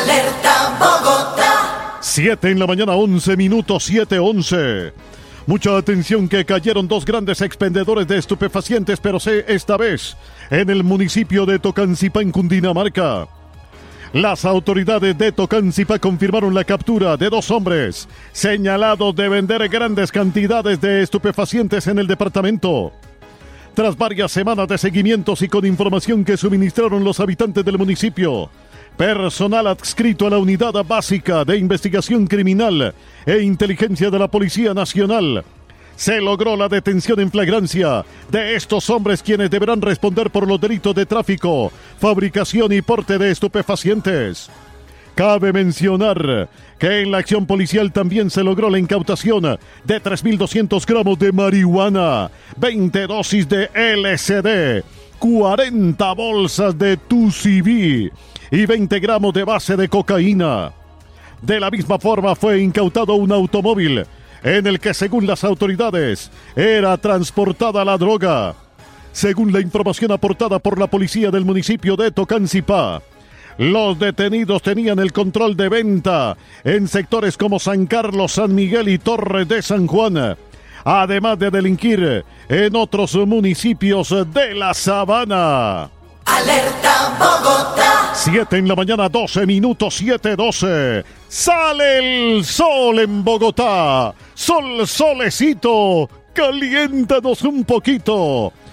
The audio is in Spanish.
Alerta Bogotá. 7 en la mañana, 11 minutos, 7:11. Mucha atención que cayeron dos grandes expendedores de estupefacientes, pero esta vez en el municipio de Tocancipá, en Cundinamarca. Las autoridades de Tocancipá confirmaron la captura de dos hombres señalados de vender grandes cantidades de estupefacientes en el departamento. Tras varias semanas de seguimientos y con información que suministraron los habitantes del municipio, personal adscrito a la Unidad Básica de Investigación Criminal e Inteligencia de la Policía Nacional, se logró la detención en flagrancia de estos hombres, quienes deberán responder por los delitos de tráfico, fabricación y porte de estupefacientes. Cabe mencionar que en la acción policial también se logró la incautación de 3.200 gramos de marihuana, 20 dosis de LSD, 40 bolsas de TUCB y 20 gramos de base de cocaína. De la misma forma fue incautado un automóvil en el que, según las autoridades, era transportada la droga. Según la información aportada por la policía del municipio de Tocancipá, los detenidos tenían el control de venta en sectores como San Carlos, San Miguel y Torres de San Juan, además de delinquir en otros municipios de la Sabana. Alerta Bogotá. 7 en la mañana, 12 minutos, 7:12. Sale el sol en Bogotá. Solecito, caliéntanos un poquito.